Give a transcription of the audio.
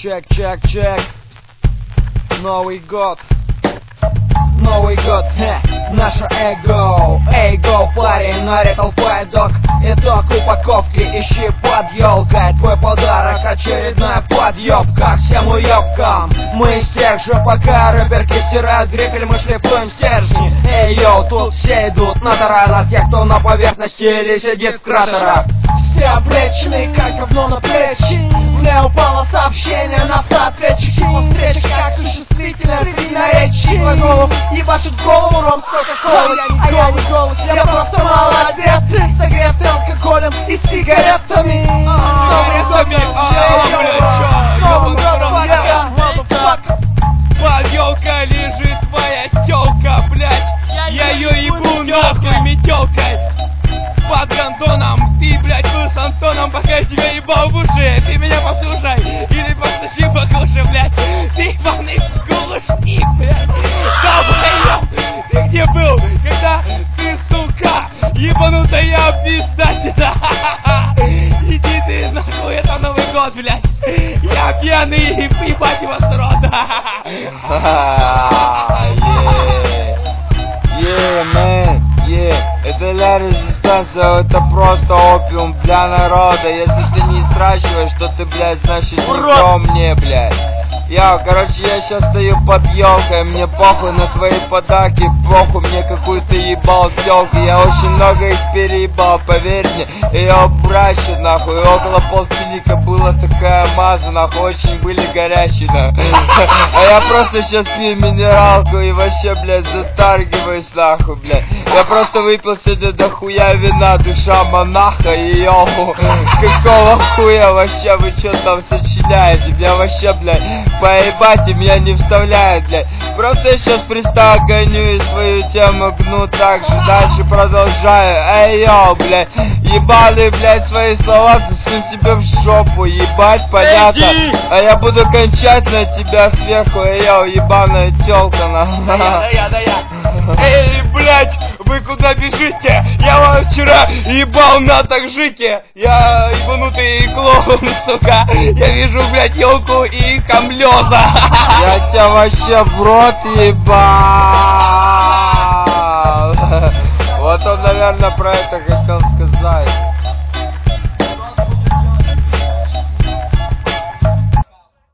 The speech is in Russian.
Чек, чек, чек. Новый год. Новый год, наше эго, парень, наре толпой док. Итог упаковки, ищи под елкой. Твой подарок, очередная подъебка. Всем уебкам, мы из тех же, пока рэперки стирают грифель, мы шлифуем стержни. Эй, йоу, тут все идут на тара, на тех, кто на поверхности или сидит в кратерах. Все облечены, как говно на плечи. Мне упало сообщение на автоответчик. Типа встреча, как существительное, ты наречи. Глаголов ебашит в голову ром с кока-колой. А я не голос, я просто малодет. Согретый алкоголем и сигаретами. Под елкой лежит твоя тёлка, блять. Я ее ебу нахуй метелкой. Под гандоном, ты, блять, был с Антоном, пока я тебя ебал в уши. Ты меня послушай, или послушай покушай, блять. Ты ебаный глушник, блять. Долбоёб, ты где был, когда ты, сука, ебанутая пиздатина? Иди ты нахуй, это Новый год, блять. Я пьяный, и ебать его с рода. Это ля резистанция, это просто опиум для народа. Если ты не стращиваешь, то ты, блядь, значит не мне, блядь. Короче, я сейчас стою под елкой, мне похуй на твои подарки, похуй мне какую ты ебал тёлку. Я очень много их переебал, поверь мне, ее бращу нахуй. Около полтинника была такая маза, нахуй, очень были горячие, нахуй. А я просто сейчас пью минералку и вообще, блядь, затаргиваюсь, нахуй, блядь. Я просто выпил сегодня дохуя вина, душа монаха, и йоу. Какого хуя вообще вы что там сочиняете? Меня вообще, блядь, поебать и меня не вставляет, блядь. Просто я сейчас пристал, гоню и свою тему гну так же, дальше продолжаю. Эй, йоу, блядь, ебаный, блядь, свои слова засунь себе в жопу, ебать, понятно. А я буду кончать на тебя сверху, эй, йоу, ебаная тёлка, нахуй. Да я. Эй, блядь, вы куда бежите? Я вам вчера ебал на так жите. Я ебанутый клоун, сука. Я вижу, блядь, елку и хамлёза. Я тебя вообще в рот ебал. Вот он, наверное, про это хотел сказать.